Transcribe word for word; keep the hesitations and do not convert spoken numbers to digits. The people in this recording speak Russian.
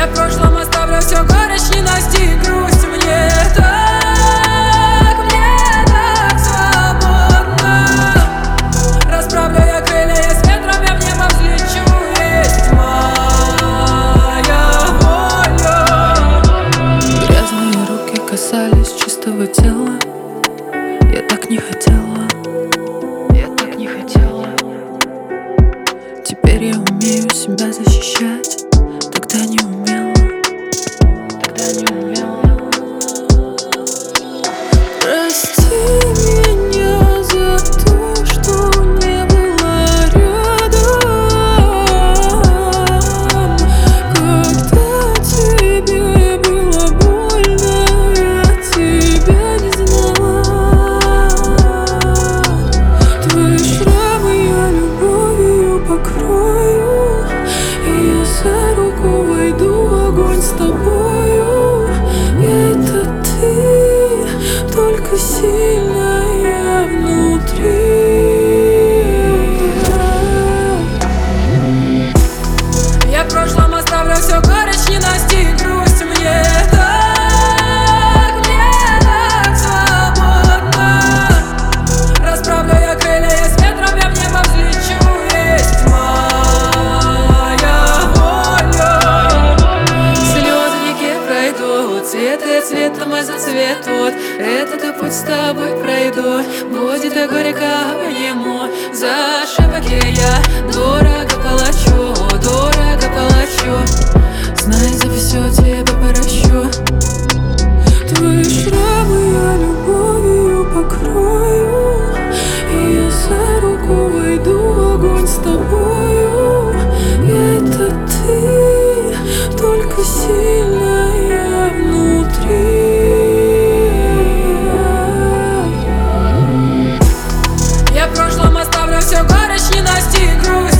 в прошлом оставлю все горечь, ненависть и грусть. Мне так, мне так свободно. Расправлю я крылья, я с ветром, я в небо взлечу. Есть моя воля. Грязные руки касались чистого тела. Я так не хотела, я так не хотела. Теперь я умею себя защищать. Тогда не умела, тогда не умела. Прости меня за то, что не была рядом, когда тебе было больно, я тебя не знала. Твои шрамы я любовью покрою, и я за руку войду в огонь с тобою. Это ты, только сильная внутри. Я в прошлом оставлю все горечь, ненависть и грусть. Мне так, мне так свободно. Расправлю я крылья, я с ветром, я в небо взлечу. Есть моя воля. Слезы реки пройдут, цветы цветом и зацветут. Этот путь с тобой пройду, будет и горько ему. За ошибки я дорого плачу, дорого плачу. Знай, за все тебе прощу. Твои шрамы я любовью покрою, и я за руку войду в огонь с тобою. Это ты, только сильная внутри. Я в прошлом оставлю все горечь, ненависть и грусть.